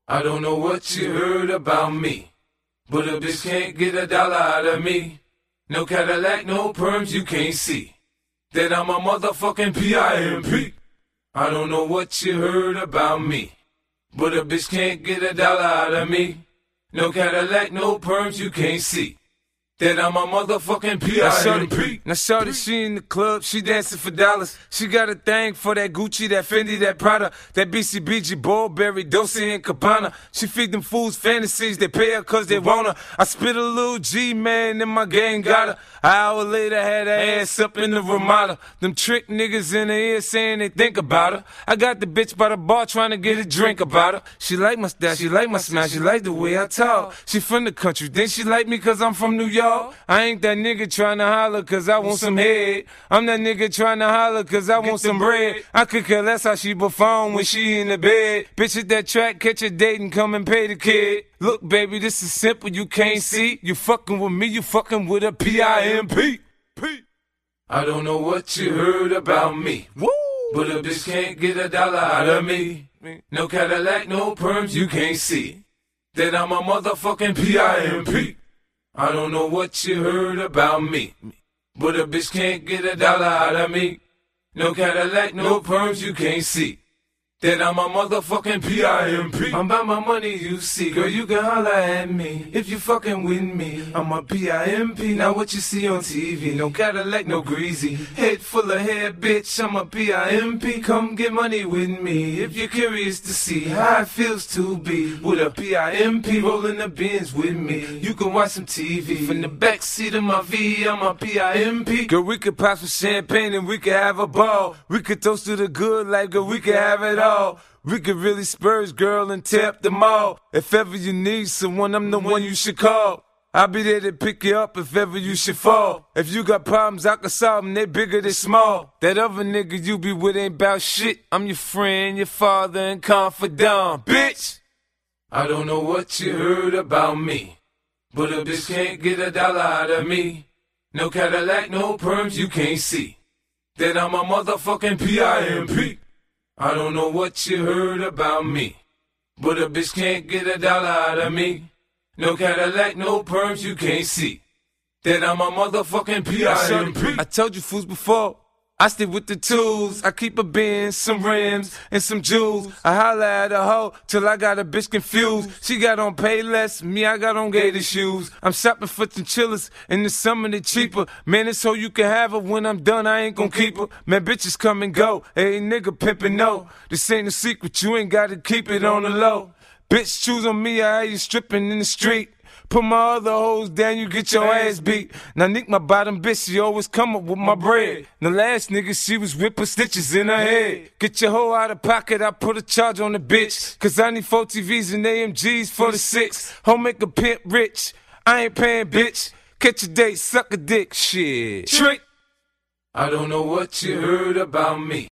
I don't know what you heard about me, but a bitch can't get a dollar out of me. No Cadillac, no perms, you can't see that I'm a motherfucking PIMP. I don't know what you heard about me, but a bitch can't get a dollar out of me. No Cadillac, no perms, you can't see that I'm a motherfucking PIMP. Now shorty, she in the club, she dancing for dollars. She got a thing for that Gucci, that Fendi, that Prada, that BCBG, Burberry, Dolce and Gabbana. She feed them fools fantasies, they pay her cause they want her. I spit a little G, man, and my gang got her. An hour later, had her ass up in the Ramada. Them trick niggas in the ear saying they think about her. I got the bitch by the bar trying to get a drink about her. She like my style, she like my smile, she like the way I talk. She from the country, then she like me cause I'm from New York. I ain't that nigga tryna holler cause I want some head. I'm that nigga tryna holler cause I want some bread. I could care less how she perform when she in the bed. Bitch hit that track, catch a date and come and pay the kid. Look baby, this is simple, you can't see. You fucking with me, you fucking with a PIMP. I don't know what you heard about me, Woo! but a bitch can't get a dollar out of me. No Cadillac, no perms, you can't see that I'm a motherfucking PIMP. I don't know what you heard about me, but a bitch can't get a dollar out of me. No Cadillac, no perms, you can't see that I'm a motherfucking PIMP. I'm about my money, you see. Girl, you can holler at me if you fucking with me. I'm a PIMP. Now what you see on TV, no Cadillac, no greasy. Head full of hair, bitch, I'm a PIMP. Come get money with me if you're curious to see how it feels to be with a PIMP. Rolling the bins with me. You can watch some TV from the backseat of my V, I'm a PIMP. Girl, we could pop some champagne and we could have a ball. We could toast to the good life, girl, we could have it all. We could really spurge, girl, and tap them all. If ever you need someone, I'm the one you should call. I'll be there to pick you up if ever you should fall. If you got problems, I can solve them, they bigger, they small. That other nigga you be with ain't about shit. I'm your friend, your father, and confidant, bitch. I don't know what you heard about me, but a bitch can't get a dollar out of me. No Cadillac, no perms, you can't see that I'm a motherfucking PIMP. I don't know what you heard about me, but a bitch can't get a dollar out of me. No Cadillac, no perms, you can't see that I'm a motherfucking PIMP. I told you fools before, I stick with the tools. I keep a Benz, some rims, and some jewels. I holla at a hoe till I got a bitch confused. She got on Payless, me I got on gator shoes. I'm shopping for chinchillas, in the summer they cheaper. Man, it's so you can have her, when I'm done I ain't gon' keep her. Man, bitches come and go, hey nigga pimpin' no. This ain't a secret, you ain't gotta keep it on the low. Bitch choose on me, I have you stripping in the street. Put my other hoes down, you get your ass beat. Now Nick, my bottom bitch, she always come up with my bread. The last nigga, she was whipping stitches in her head. Get your hoe out of pocket, I put a charge on the bitch. Cause I need 4 TVs and AMGs for the 6. Home make a pimp rich, I ain't paying bitch. Catch a date, suck a dick, shit. Trick. I don't know what you heard about me,